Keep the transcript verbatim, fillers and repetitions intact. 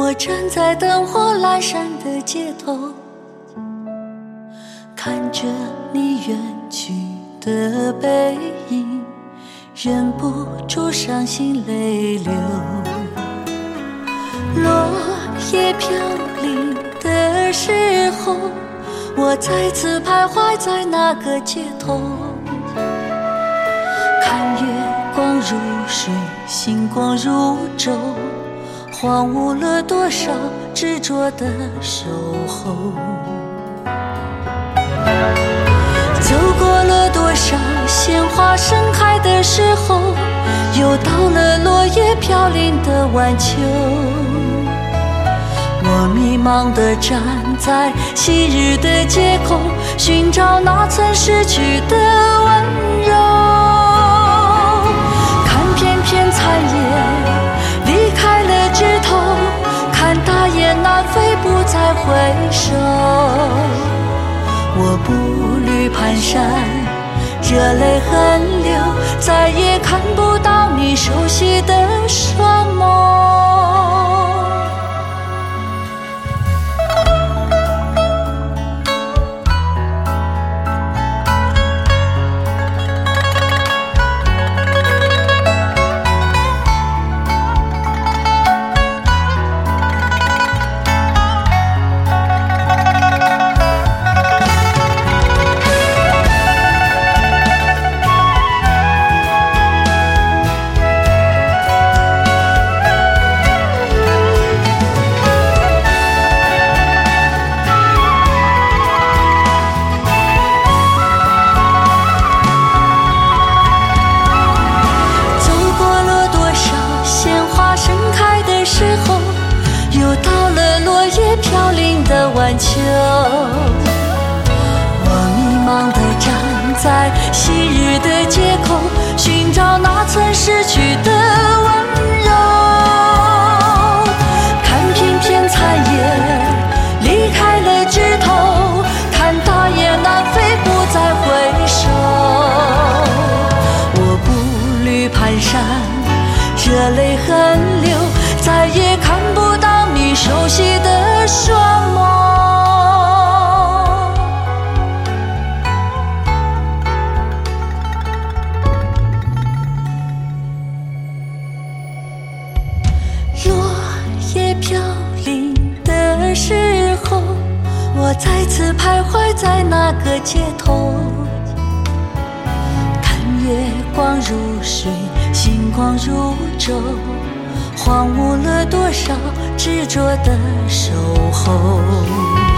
我站在灯火阑珊的街头，看着你远去的背影，忍不住伤心泪流。落叶飘零的时候，我再次徘徊在那个街头，看月光如水，星光如昼，荒芜了多少执着的守候，走过了多少鲜花盛开的时候，又到了落叶飘零的晚秋。我迷茫地站在昔日的街口，寻找那曾逝去的温柔，看片片残叶离开了枝头，看大雁南飞不再回首。我步履蹒跚，热泪横流，再也看不到你熟悉的双眸。飘零的晚秋，我迷茫地站在昔日的街口，寻找那曾逝去的温柔，看片片残叶离开了枝头，看大雁南飞不再回首。我步履蹒跚，热泪横流，再也看不到你熟悉的双眸。落叶飘零的时候，我再次徘徊在那个街头，看月光如水，星光如昼，荒芜了多少执着的守候。